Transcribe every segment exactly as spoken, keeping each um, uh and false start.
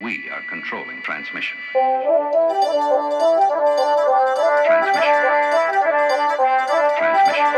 We are controlling transmission. Transmission. Transmission.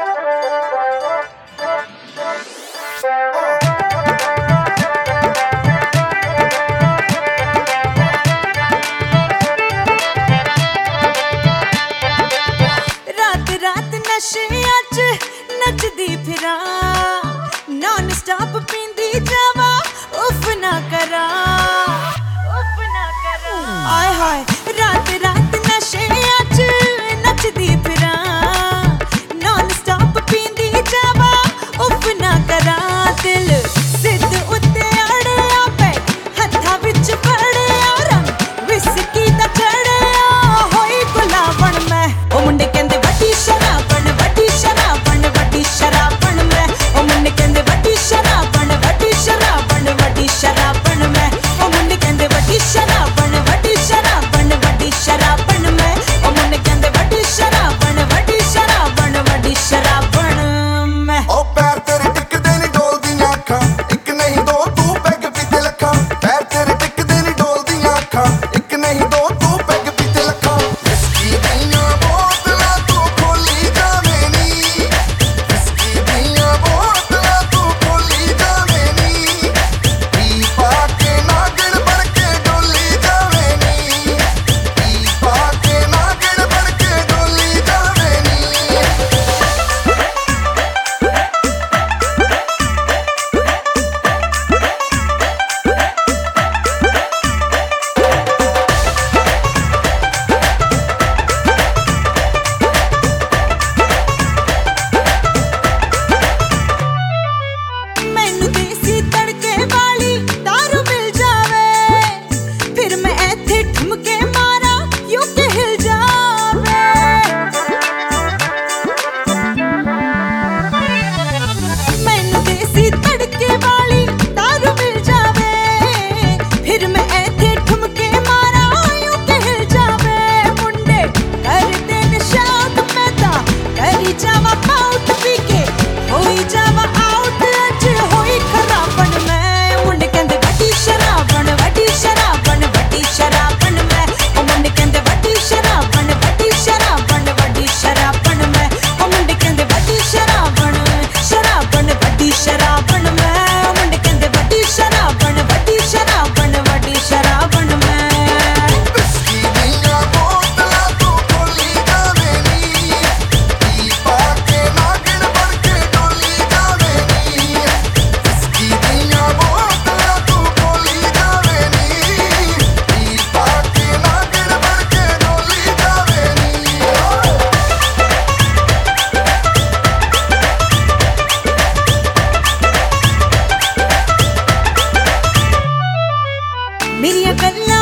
रात रात नशियां च नचदी फिरां, नॉन स्टॉप पींदी जावा, उफ ना करा, उफ ना करा। आय हाय रात रात नशियां च नचदी फिरां, नॉन स्टॉप पींदी जावा, उफ ना करा। दिल सिद्ध उत्ते अड़िया पे हत्था विच बड़िया, रंग विस्की दा चढ़िया होई गुलाबण मैं। ओ मुंडे कहंदे वड्डी शराबण, वड्डी शराबण, वड्डी शराबण मैं। ओ मुंडे कहंदे वड्डी शराबण, वड्डी शराबण, वड्डी शराबण मैं। ओ मुंडे कहंदे वड्डी शराबण, वड्डी शराबण, वड्डी शराबण मैं। ओ मुंडे कहंदे वड्डी शराबण, वड्डी शराबण, वड्डी शराबण मैं। ओ पैर तेरे टिकदे नी डोलदियां अखां, इक नहीं दो तू पैग पीते लखां। पैर तेरे टिकदे नी डोलदियां अखां, इक नहीं दो तू पैग पीते लखां। विस्की दियां बोतलां तू खोली जावें नी, विस्की दियां बोतलां तू खोली जावें नी। पी पा के नागण बन के डोली जावें नी, पी पा के नागण बन के डोली जावें नी। मैनू देसी तड़के वाली दारू मिल जावे, फिर मैं ऐथे ठुमके मारा यूं के हिल जावे। मैनू देसी तड़के वाली दारू मिल जावे, फिर मैं ऐथे ठुमके मारा यूं के हिल जावे। मुंडे करदे निशाद मैं तां करी जावा पाउट पी के, होई जावा आउट अज होई खराबण मैं। मुंडे कहंदे वड्डी शराबण, वड्डी शराबण, वड्डी शराबण मैं। ओ मुंडे कहंदे वड्डी शराबण, वड्डी शराबण, वड्डी शराबण मैं। ओ मुंडे कहंदे वड्डी शराबण, शराबण, वड्डी शराबण मैं। ओ मुंडे कहंदे वड्डी शराबण, वड्डी शराबण, वड्डी शराबण मैं। विस्की दियां बोतलां तू खोली जावें नी, पी पा के नागण बन के डोली जावें नी। विस्की दियां बोतलां तू खोली जावें नी, पी पा के नागण बन के डोली जावें नी। मेरिया गल्लां